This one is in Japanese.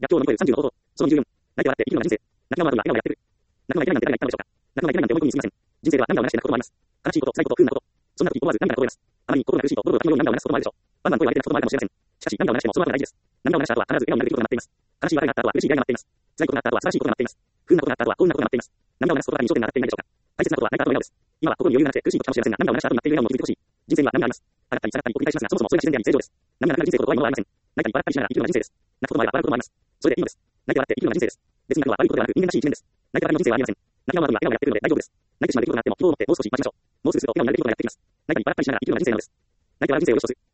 逆境を乗り越える30の方法。その24。泣いて笑って生きるのが人生。泣きのマークが笑顔をやってる。泣くのがいけないなんて誰が言ったのでしょうか。泣くのがいけないなんて思い込みにすぎません。人生では涙を流して泣くこともあります。悲しいこと、辛いこと、不運なこと。そんな時思わず涙がこぼれます。あまりに心が苦しいと、ボロボロ泣くように涙を流すこともあるでしょう。バンバン声を上げて泣くこともあるかもしれません。しかし、涙を流してもその後が大事です。涙を流した後は必ず笑顔になるということが待っています。悲しい笑いがあった後は嬉しい出会いが待っています。辛いことがあった後は素晴らしいことが待っています。不運なことがあった後は幸運なことが待っています。涙を流すことが認証点が上がっていないでしょうか。大切なことは泣いた後の笑顔です。今は心に余裕がなくて苦しい時かもしれませんが、涙を流した後に待っている笑顔も気づいてほしい。人生には涙があります。上がったり下がったりを繰り返しますが、そもそもそれが自然であり正常です。涙がなくなる人生ほど怖いものはありません。泣いたり笑ったりしながら生きるのが人生です。泣くこともあれば笑うこともあります。それでいいのです。泣いて笑って生きるのが人生です。別に泣くのは悪いことではなく人間らしい一面です。泣いて笑いの人生はありません。泣きのマークが笑顔をやっているので大丈夫です。泣いてしまう出来事があっても希望を持ってもう少し待ちましょう。もうすぐすると笑顔になる出来事がやってきます。泣いたり笑ったりしながら生きるのが人生なのです。泣いて笑う人生をよしとする。